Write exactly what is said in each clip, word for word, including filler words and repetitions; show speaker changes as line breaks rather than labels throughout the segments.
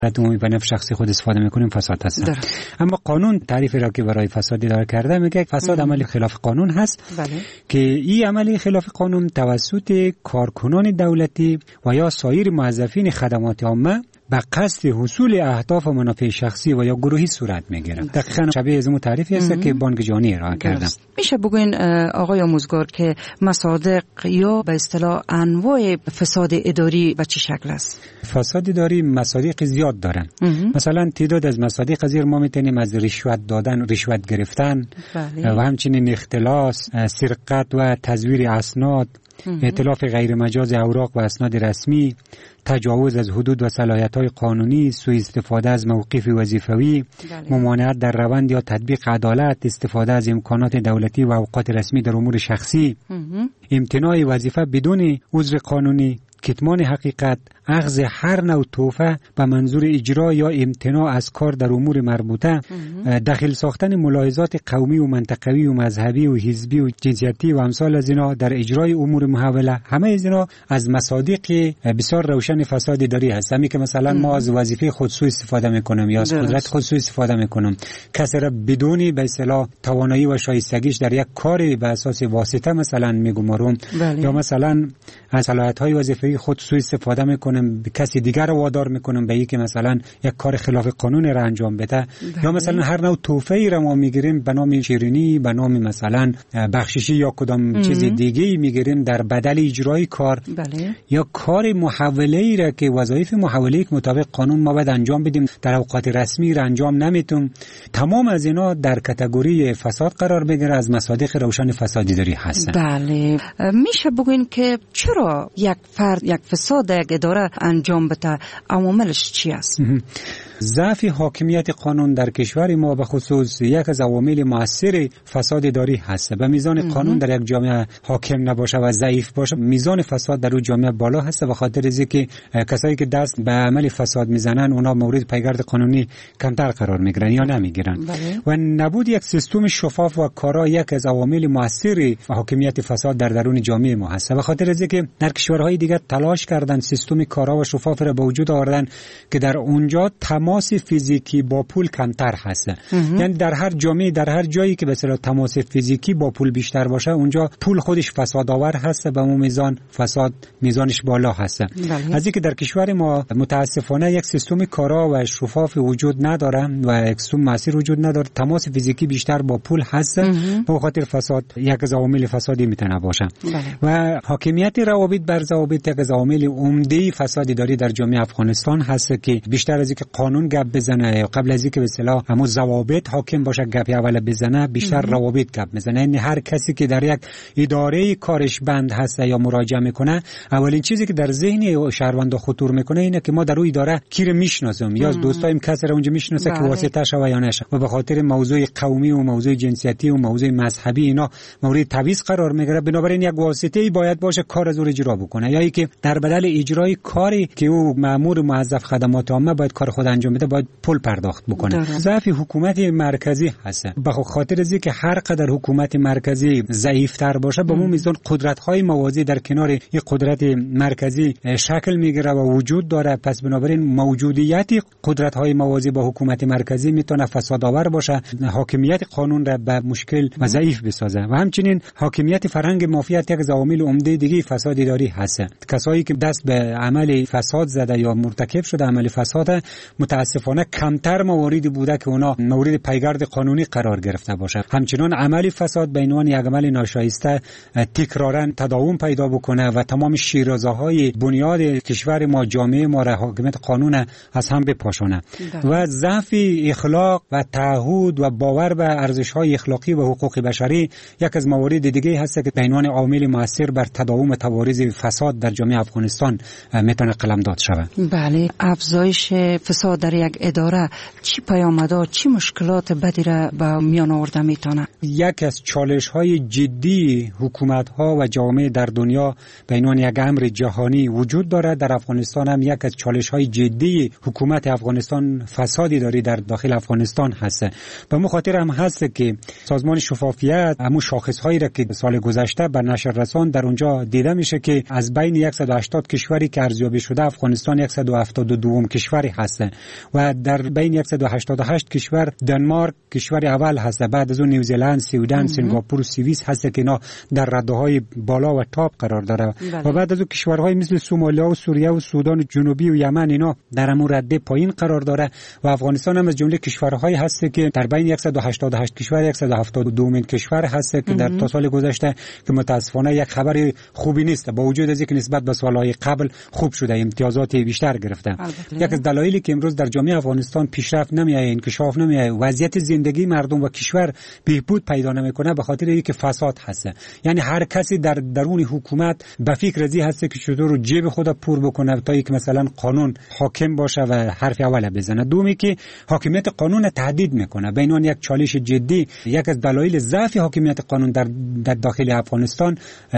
عمومی به نفع شخصی خود استفاده میکنیم فساد هست. اما قانون تعریفی را که برای فساد اداره کرده میگه فساد عملی خلاف قانون هست. بله. که این عملی خلاف قانون توسط کارکنان دولتی و یا سایر موظفین خدمات عامه به قصد حصول اهداف و منافع شخصی و یا گروهی صورت میگیره. دقیقاً شبیه از اون تعریفی است که بانک جهانی ارائه کرده.
میشه بگوین آقای آموزگار که مصادیق یا به اصطلاح انواع فساد اداری به چه شکل است؟
فساد اداری مصادیق زیاد داره. مثلا تعداد از مصادیق زیر ما میتونیم از رشوت دادن، رشوت گرفتن، بله. و همچنین اختلاس، سرقت و تزویر اسناد، ائتلاف غیر مجاز اوراق و اسناد رسمی، تجاوز از حدود و صلاحیت‌های قانونی، سوء استفاده از موقف وظیفوی، بله. ممانعت در روند یا تطبیق عدالت، استفاده از امکانات دولتی و اوقات رسمی در امور شخصی، امتناع وظیفه بدون عذر قانونی، کتمان حقیقت، اخذ هر نوع تحفه به منظور اجرا یا امتناع از کار در امور مربوطه، داخل ساختن ملاحظات قومی و منطقوی و مذهبی و حزبی و جنسیتی و امثال از اینا در اجرای امور محوله، همه از اینا از مصادیق بسیار روشن فساد اداری هست. همین که مثلا ما از وظیفه خود سوء استفاده میکنم یا از قدرت خود سوء استفاده میکنم، کسی را بدون به اصطلاح توانایی و شایستگیش در یک کاری به اساس واسطه مثلا میگمارم، یا مثلا از صلاحیت‌های وظیفه‌ای خود سوء استفاده میکنم، کسی دیگر رو وادار میکنم به اینکه مثلا یک کار خلاف قانون را انجام بده، بله. یا مثلا هر نوع تحفه‌ای را ما میگیریم به نام شیرینی، به نام مثلا بخششی یا کدام چیز دیگه‌ای میگیریم در بدل اجرای کار، بله. یا کار محوله‌ای را که وظایف محوله‌ای که مطابق قانون ما باید انجام بدیم در اوقات رسمی را انجام نمیتونم. تمام از اینا در کاتگوری فساد قرار بگیره، از مصادیق روشن فساد اداری هستند.
بله. میشه بگوین که چرا یک فرد یک فساد یک اداره انجام بده، عواملش چی است؟
ضعف حاکمیت قانون در کشور ما به خصوص یک از عوامل مؤثر فساد اداری هست. به میزان قانون در یک جامعه حاکم نباشه و ضعیف باشه، میزان فساد در اون جامعه بالا هست. و خاطر از اینکه کسایی که دست به عمل فساد میزنن اونا مورد پیگرد قانونی کمتر قرار میگیرن یا نمیگیرن. و نبود یک سیستم شفاف و کارا یک از عوامل مؤثر حاکمیت فساد در درون جامعه ما هست. و خاطر از اینکه در کشورهای دیگه تلاش کردن سیستم کارا و شفاف را به وجود آوردن که در اونجا تماس فیزیکی با پول کمتر هست. یعنی در هر جامعه، در هر جایی که به اصطلاح تماس فیزیکی با پول بیشتر باشه، اونجا پول خودش فسادآور هست، به اون میزان فساد میزانش بالا هست. بله. از اینکه در کشور ما متاسفانه یک سیستم کارا و شفاف وجود نداره و یک سیستم مؤثر وجود نداره، تماس فیزیکی بیشتر با پول هست، به خاطر فساد یک از عوامل فسادی میتونه باشه. بله. و حاکمیت روابط بر ضوابط یک از عوامل عمده فساد اداری در جامعه افغانستان هست که بیشتر از اینکه قانون گپ بزنه یا قبل از اینکه به اصطلاح همون ضوابط حاکم باشه گپ اول بزنه، بیشتر روابط گپ میزنه. یعنی هر کسی که در یک اداره کارش بند هست یا مراجعه میکنه، اولین چیزی که در ذهن شهروند خطور میکنه اینه که ما در اون اداره کی رو میشناسم یا از دوستایم کسی رو اونجا میشناسه که واسطه شوه یا نشه. و به خاطر موضوع قومی و موضوع جنسیتی و موضوع مذهبی اینا مورد تبعیض قرار میگیره. بنابراین یک واسطه‌ای باید باشه کار از اون اجرا بکنه، یا اینکه در بدل اجرای کاری که او مأمور موظف خدمات عامه باید کار خود انجام بده باید پول پرداخت بکنه. ضعف حکومت مرکزی هست. به خاطر از اینکه هر قدر حکومت مرکزی ضعیف‌تر باشه، به اون میزان قدرت‌های موازی در کنار این قدرت مرکزی شکل میگیره و وجود داره. پس بنابراین موجودیت قدرت‌های موازی با حکومت مرکزی میتونه فسادآور باشه، حاکمیت قانون را به مشکل و ضعیف بسازه. و همچنین حاکمیت فرهنگ مافیات یک از عوامل عمده دیگه فساد اداری هست. کسایی که دست به عمل فساد زده یا مرتکب شده عمل فساد، متاسفانه کمتر مواردی بوده که اونا مورد پیگرد قانونی قرار گرفته باشه. همچنان عمل فساد به عنوان یک عمل ناشایسته تکرارا تداوم پیدا بکنه و تمام شیرازه‌های بنیاد کشور ما، جامعه ما را، حاکمیت قانون از هم بپاشونه. و ضعف اخلاق و تعهد و باور به ارزش‌های اخلاقی و حقوق بشری یک از موارد دیگه هست که به عنوان عامل مؤثر بر تداوم تواریز فساد در جامعه افغانستان میتونه قلمداد شود.
بله. افزایش فساد در یک اداره چی پیامدها، چی مشکلات بدی را به میان آورده میتونه؟
یک از چالش‌های جدی حکومت‌ها و جامعه در دنیا به عنوان یک امر جهانی وجود دارد. در افغانستان هم یک از چالش‌های جدی حکومت افغانستان فسادی داری در داخل افغانستان هست. به مو خاطر هم هست که سازمان شفافیت همون شاخص‌هایی را که سال گذشته به نشر رسان در اونجا دیده میشه که از بین صد و هشتاد کشوری که ارزیابی شده افغانستان صد و هفتاد و دو کشوری هست و در بین صد و هشتاد و هشت کشور دانمارک کشور اول هست، بعد از اون نیوزیلند، سوئدن، سنگاپور و سوئیس هست که اینا در رده‌های بالا و تاپ قرار داره. بله. و بعد از اون کشورهای مثل سومالیا و سوریه و سودان جنوبی و یمن اینا در همون رده پایین قرار داره و افغانستان هم از جمله کشورهایی هست که در بین صد و هشتاد و هشت کشور صد و هفتاد و دو مین کشور هست که در تا سال گذشته که متاسفانه یک خبر خوبی نیست، با وجود از اینکه نسبت به سالهای قبل خوب شده، امتیازات بیشتر گرفته. یک از دلایلی که امروز در جامعه افغانستان پیشرفت نمی‌آید، انکشاف نمی‌آید، وضعیت زندگی مردم و کشور بهبود پیدا نمی‌کنه به خاطر اینکه فساد هست. یعنی هر کسی در درون حکومت به فکر ازی هست که چطور جیب خود پر بکنه تا اینکه مثلا قانون حاکم باشه و حرف اول بزنه. دومی که حاکمیت قانون تهدید میکنه. به عنوان یک چالش جدی، یک از دلایل ضعف حاکمیت قانون در در داخل افغانستان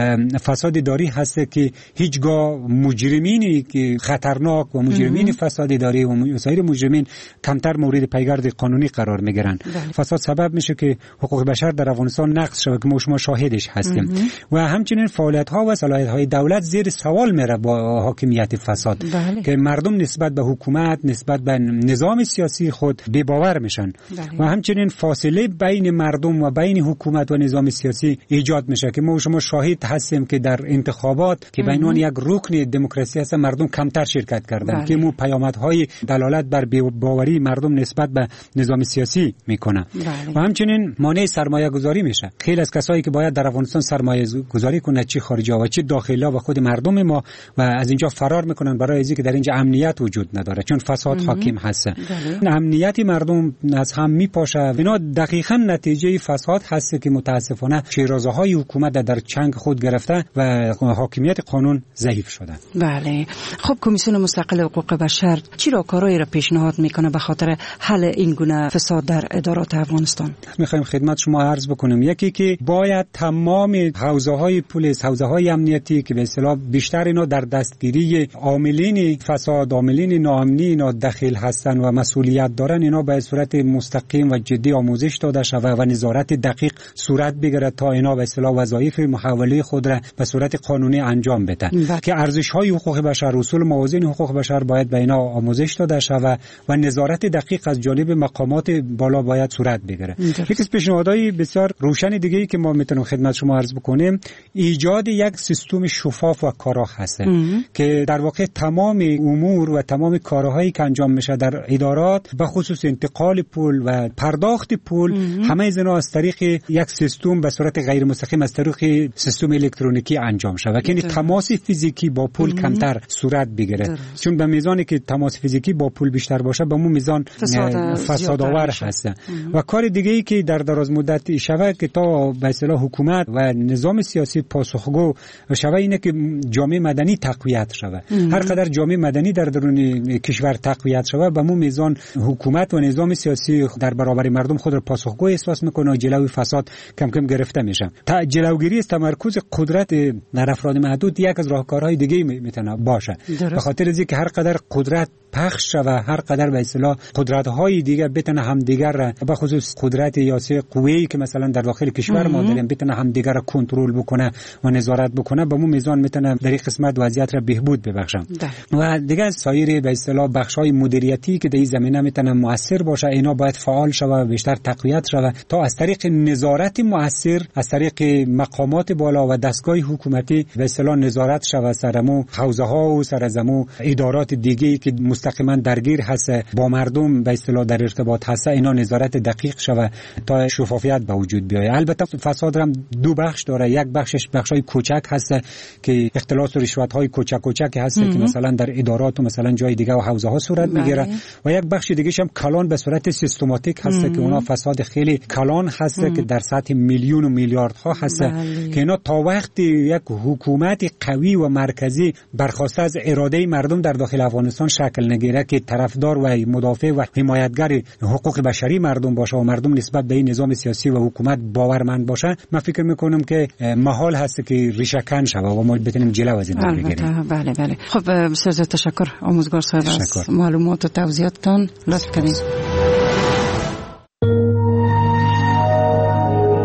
فساد اداری هست که هیچگاه مجرمینی که خطرناک و مجرمین فساد اداری و سایر مجرمین کمتر مورد پیگرد قانونی قرار میگیرن. فساد سبب میشه که حقوق بشر در افغانستان نقض شود که ما شما شاهدش هستیم و همچنین فعالیت ها و صلاحیت های دولت زیر سوال میره با حاکمیت فساد. بله. که مردم نسبت به حکومت، نسبت به نظام سیاسی خود بی باور میشن. بله. و همچنین فاصله بین مردم و بین حکومت و نظام سیاسی ایجاد میشه که ما شما شاهد هستیم که در انتخابات که به عنوان یک رکن دموکراسی هست مردم کمتر شرکت کردن. بله. که مو پیامدهای دلالت بر بی باوری مردم نسبت به نظام سیاسی میکنه. بله. و همچنین مانع سرمایه گذاری میشه. خیلی از کسایی که باید در افغانستان سرمایه گذاری کنه، چه خارجی و چه داخلی و خود مردم ما، و از اینجا فرار میکنن برای اینکه در اینجا امنیت وجود نداره چون فساد مم. حاکم هست. بله. امنیت مردم از هم میپاشه. اینا دقیقاً نتیجه فساد هست که متاسفانه شیرازه‌های حکومت در چنگ خود گرفته و حاکمیت قانون ضعیف شده.
بله. خب کمیسیون مستقل حقوق بشر چی راهکارهایی را پیشنهاد میکنه به خاطر حل این گونه فساد در ادارات افغانستان؟
میخوایم خدمت شما عرض بکنیم یکی که باید تمام حوزه‌های پلیس، حوزه‌های امنیتی که به اصطلاح بیشتر اینا در دستگیری عاملین فساد، عاملین ناامنی اینا دخیل هستن و مسئولیت دارن، اینا به صورت مستقیم و جدی آموزش داده شود و نظارت دقیق صورت بگیره تا اینا به اصطلاح وظایف محوله خود را به صورت قانونی انجام بدن. که ارزش‌های حقوق بشر، اصول موازین حقوق بشر باید به اینا آموزش داده شود و نظارت دقیق از جانب مقامات بالا باید صورت بگیره. یکی از پیشنهادهای بسیار روشن دیگه‌ای که ما میتونیم خدمت شما عرض بکنیم ایجاد یک سیستم شفاف و کارا هست که در واقع تمام امور و تمام کارهایی که انجام میشه در ادارات به خصوص انتقال پول و پرداخت پول همه از اینا از طریق یک سیستم به صورت غیر مستقیم از طریق سیستم الکترونیکی انجام شود که تماس فیزیکی با پول مم. کمتر صورت بگیره. درست. چون به میزانی که تماس فیزیکی با پول بیشتر باشه به اون میزان فساد فسادآور هست. و کار دیگه ای که در دراز مدت شود که تا به اصطلاح حکومت و نظام سیاسی پاسخگو شود اینه که جامعه مدنی تقویت شود. هر قدر جامعه مدنی در درون کشور تقویت شود به اون میزان حکومت و نظام سیاسی در برابر مردم خود را پاسخگو احساس میکنه و جلوی فساد کم کم گرفته میشه. تا جلوگیری از تمرکز قدرت در افراد محدود یک از راهکارهای دیگه میتونه باشه. به خاطر از اینکه هر قدر قدرت پخش شود، هر قدر به اصطلاح قدرت‌های دیگه بتونه هم دیگر را به خصوص قدرت یاسه قویی که مثلا در داخل کشور ما داریم بتونه هم دیگر را کنترل بکنه و نظارت بکنه، به اون میزان میتونه در این قسمت وضعیت را بهبود ببخشه. و دیگه از سایر به اصطلاح بخش‌های مدیریتی که در این زمینه میتونه مؤثر باشه اینا باید فعال شود و بیشتر تقویت شود تا از طریق نظارت مؤثر از طریق مقامات بالا و دستگاه حکومتی به اصطلاح نظارت شود سرمو حوزه‌ها و سرزمو ادارات دیگه‌ای که مستقیما درگیر هست با مردم به اصطلاح در ارتباط هست اینا نظارت دقیق شود تا شفافیت به وجود بیاید. البته فساد هم دو بخش داره. یک بخشش بخشای کوچک هست که اختلاس و رشوت‌های کوچک کوچک هست که مثلا در ادارات و مثلا جای دیگه و حوزه‌ها صورت میگیره و یک بخش دیگه هم کلان به صورت سیستماتیک هست مم. که اونا فساد خیلی کلان هست مم. که در سطح میلیون و میلیاردها هست بله. که اینا تا وقتی یک حکومت قوی و مرکزی برخواسته از اراده مردم در داخل افغانستان شکل نگیره که طرفدار و مدافع و حمایتگر حقوق بشری مردم باشه و مردم نسبت به این نظام سیاسی و حکومت باورمند باشه، من فکر میکنم که محال هست که ریشه‌کن شود و ما بتونیم جلو از این بگیریم. بله
بله. خب بسیار تشکر آموزگار صاحب از معلومات و توضیحاتتان. لطف کنید.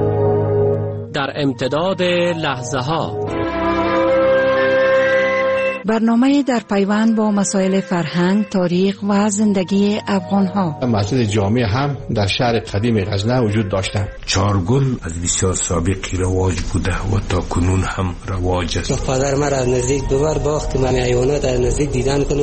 در امتداد لحظه ها
برنامه در پیوند با مسائل فرهنگ، تاریخ و زندگی افغان‌ها.
مسجد جامع هم در شهر قدیم غزنه وجود داشته.
چارگل از بسیار سابقی رواج بوده و تا کنون هم رواج است.
پدر من از نزدیک دوبار باخت من حیوانات از نزدیک دیدن کنم.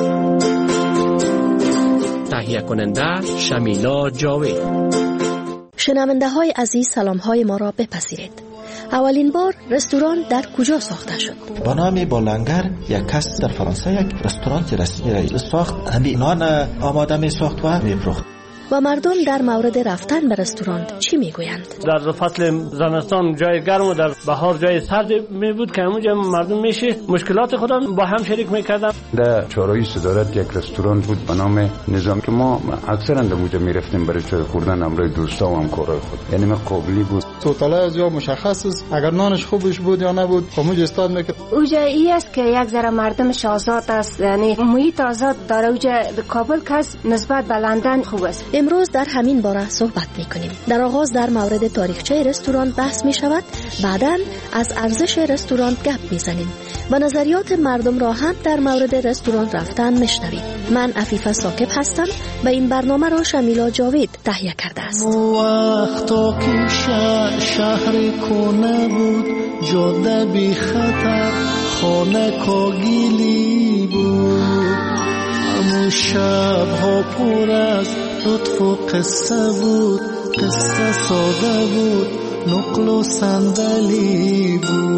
تهیه کننده شمیلا جاوید.
شنونده های عزیز، سلام های ما را بپذیرید. اولین بار رستوران در کجا ساخته شد؟
با نام بولانگر یک کس در فرانسه یک رستوران رسمی را ساخت. همین نان آماده می ساخت و می فروخت.
و مردم در مورد رفتن به رستوران چی میگویند؟
در فصل زمستان جای گرم و در بهار جای سرد می بود که اونجا مردم میشه مشکلات خودم با هم شریک میکردن.
در چهارراه صدارت یک رستوران بود به نام نظام که ما اکثرا در اونجا میرفتیم برای چای خوردن همراه دوستا و همکارای خود. یعنی ما قابلی بود.
توتاله از یا مشخص است اگر نانش خوبش بود یا نبود خموج استاد میکرد.
اونجا ای است که یک ذره مردمش آزاد است، یعنی محیط آزاد داره. اونجا کابل کس نسبت به لندن خوب است.
امروز در همین باره صحبت میکنیم. در آغاز در مورد تاریخچه رستوران بحث می شود، بعداً از ارزش رستوران گپ میزنیم و نظریات مردم را هم در مورد رستوران رفتن میشنویم. من عفیفه ثاقب هستم و این برنامه را شمیلا جاوید تهیه کرده است.
وقتا که شهر کنه بود، جاده بی خطر، خانه کاگیلی بود، همون شب ها پر از لطف و قصه بود، قصه ساده بود، نقل و صندلی بود،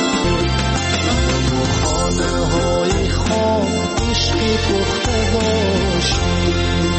همون خانه های خام عشقی پخته باشی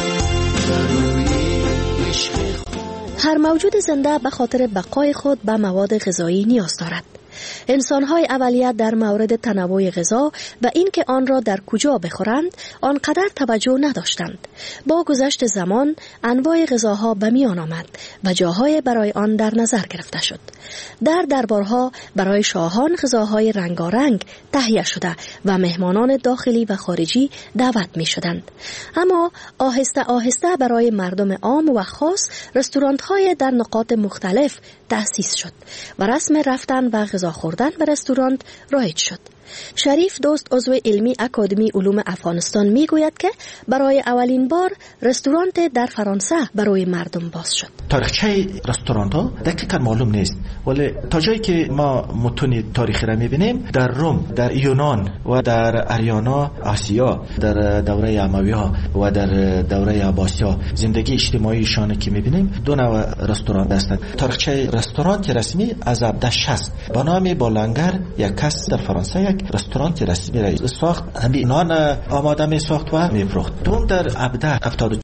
دروی عشقی.
هر موجود زنده به خاطر بقای خود به مواد غذایی نیاز دارد. انسان‌های اولیه در مورد تنوع غذا و اینکه آن را در کجا بخورند آنقدر توجه نداشتند. با گذشت زمان انواع غذاها به میان آمد و جاهای برای آن در نظر گرفته شد. در دربارها برای شاهان غذاهای رنگارنگ تهیه شده و مهمانان داخلی و خارجی دعوت می شدند. اما آهسته آهسته برای مردم عام و خاص رستوران‌های در نقاط مختلف تأسیس شد و رسم رفتن و غذا خوردن به رستوران رایج شد. شریف دوست عضو علمی اکادمی علوم افغانستان می گوید که برای اولین بار رستوران در فرانسه برای مردم باز شد.
تاریخچه رستوران ها دقیقا معلوم نیست، ولی تا جایی که ما متون تاریخی را می بینیم در روم، در یونان و در اریانا آسیا، در دوره اموی‌ها و در دوره عباسی‌ها زندگی اجتماعیشان که می بینیم دو نوع رستوران هستند. تاریخچه رستوران رسمی از هفده شصت با نام بولانگر یک کس در فرانسه یک رستوران رسمی را ساخت. همین نان آماده می ساخت و می فروخت. دوم در هفده هفتاد و